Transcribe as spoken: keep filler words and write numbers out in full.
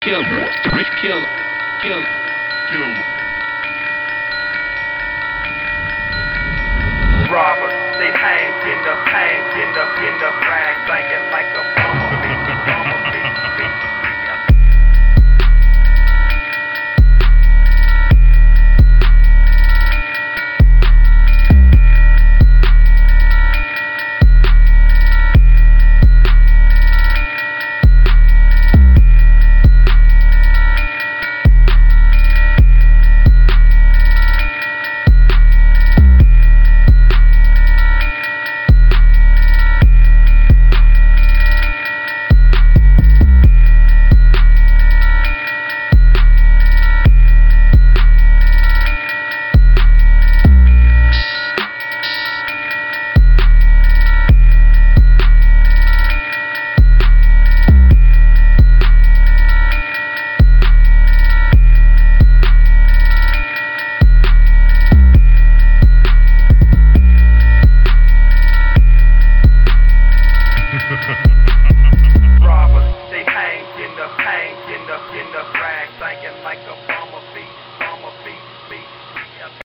Kill, kill, kill, kill. Robbers, they hang in the hang in the in the rag, banging like a bumblebee, bumblebee, bee, bee. Robbers, they hang in the hang in the in the rag, banging like a